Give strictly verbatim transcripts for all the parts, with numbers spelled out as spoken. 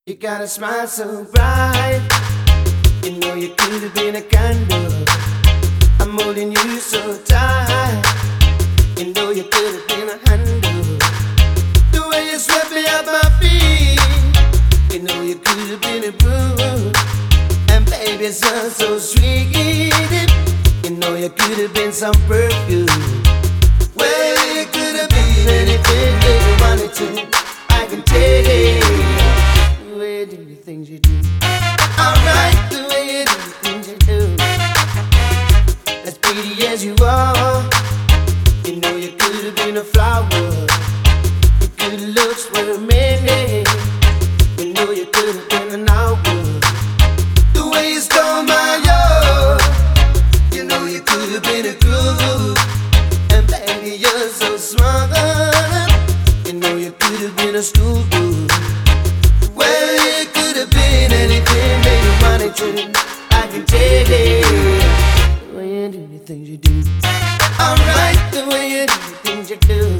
You got a smile so bright, you know you could have been a candle. I'm holding you so tight, you know you could have been a handle. The way you swept me off my feet, you know you could have been a broom. And baby, it sounds so sweet, you know you could have been some perfume. Well, you could have been anything that you wanted to, I can tell. The way you do the things you do, alright, the way you do the things you do. As pretty as you are, you know you could have been a flower. Your good looks were a minute, you know you could have been an hour. The way you stole my heart, you know you could have been a groove. And baby, you're so smart, you know you could have been a schoolgirl. Well, you could have been anything that you wanted to, I can tell you. The way you do the things you do, alright, the way you do the things you do.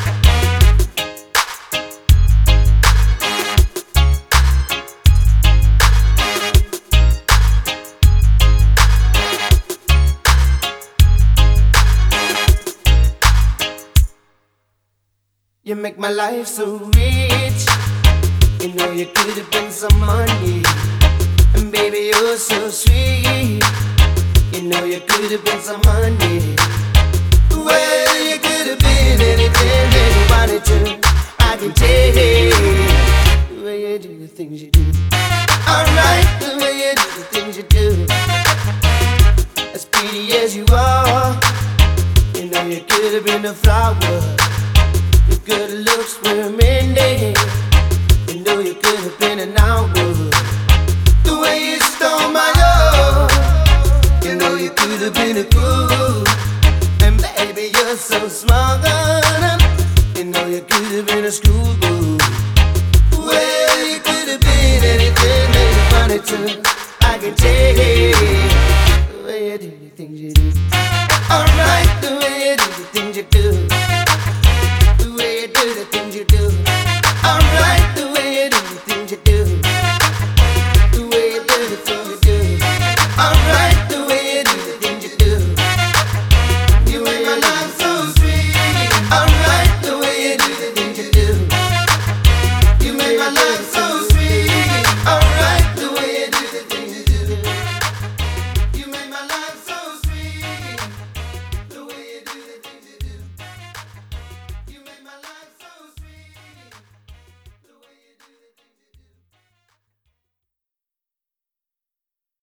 You make my life so rich, you know you could have been some money. And baby, you're so sweet, you know you could have been some honey. Well, you could have been anything that you wanted to, I can tell. The way you do the things you do, alright, the way you do the things you do. As pretty as you are, you know you could have been a flower. Your good looks were a minute, you know you could have been an hour. The way you stole my love, you know you could have been a groove. And baby, you're so smart, you know you could have been a schoolgirl. Well, you could have been anything that you wanted to, I can tell. The way you do the things you do,